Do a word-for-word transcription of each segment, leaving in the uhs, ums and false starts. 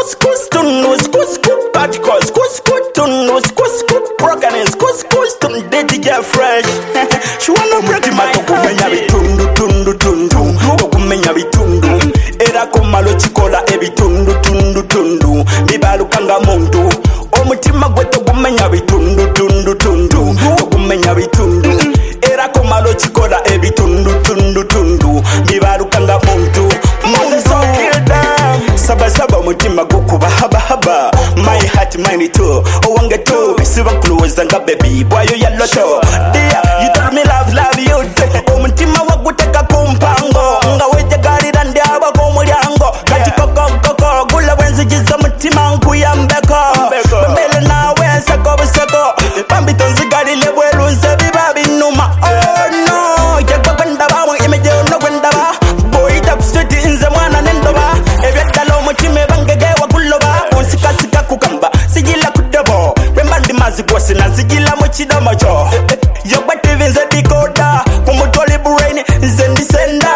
skus tundu skus skus particle skus skus tundu skus skus broken skus skus tundu dirty get fresh. She wanna break my kumenya bitundu tundu tundu kumenya bitundu era komalo chikola ebitundu tundu tundu bibalukanga muntu omutima gweto kumenya bitundu tundu tundu kumenya bitundu era komalo chikola ebitundu tundu tundu bibalukanga muntu Moses so kill them saba saba mutima gukuba haba haba my heart mine too owange too siba close nga baby boy you yellow too dear you tell me love love you omutima waguteka kumpango nga weje gari rande aba ko mulyango kati koko koko gula wenzi giza mutima nkuyambeko bembele nawe sako busako pambito nzigari lebwelu nsebi babi numa oh no yagwa kwenda bawe imeje no kwenda ba boy tap street inze mwana nendoba ebyadalo mutima bangege waguloba unsika sika kukamba sigila kudobo bembandi mazigwose na sigila mu kidomo cyo yogba tv nze dikoda kumutoli brain nze ndisenda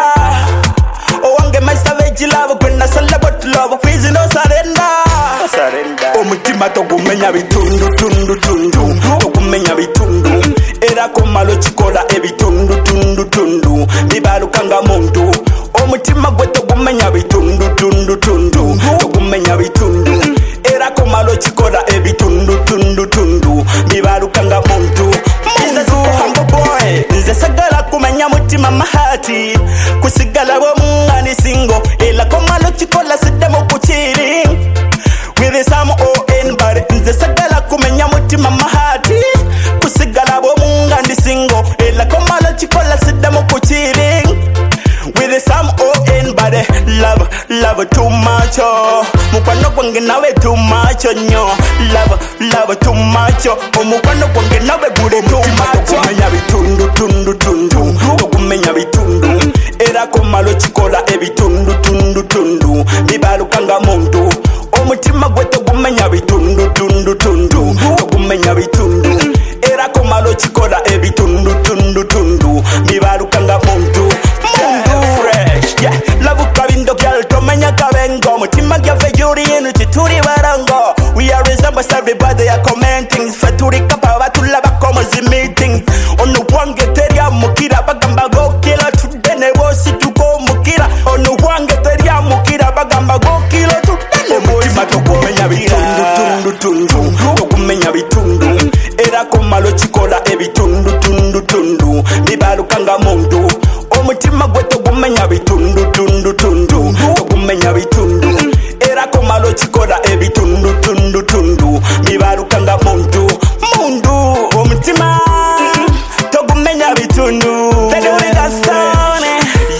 owange my savage love kwenda celebrate love please no surrender surrender omutima togumenya bitundu tundu tundu togumenya bitundu era komalo chikola ebitundu tundu tundu bibalukanga muntu omutima gwe togumenya bitundu tundu tundu togumenya bitundu era komalo chikola ebitundu tundu tundu bibalukanga muntu muntu boy nze sagala kumenya mutima mahati kusigala bo mungani singo ela komalo chikola sidemo kuchiri with some on but nze sagala kumenya mutima mahati kusigala bo mungani singo ela komalo chikola sidemo kuchiri with some on but love love too much oh mukwano kwange nawe too much nyo love love too much oh mukwano kwange nawe bure too much kumenya bitundu tundu tundu kumenya bitundu era komalo chikola ebitundu tundu tundu bibalukanga muntu omutima gweto kumenya bitundu tundu tundu kumenya bitundu era komalo chikola ebitundu tundu tundu bibalukanga muntu muntu fresh yeah love kabindo girl tomenya kabengo mutima gave yuri inu tituri barango we are resemble everybody are commenting faturi kapa batula bakomo zi meeting ono wange teria mukira bagamba go kila tudene bosi tuko mukira ono wange teria mukira bagamba go kila tudene mutima tokumenya bitundu tundu tundu tokumenya bitundu era komalo chikola ebitundu tundu tundu bibalukanga muntu omutima gweto kumenya bitundu tundu tundu tokumenya bitundu era komalo chikola ebitundu tundu tundu bibalukanga muntu muntu omutima tokumenya bitundu teduri gastone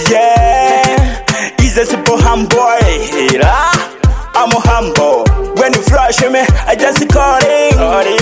yeah he's a super humble era I'm a humble when you flash me I just calling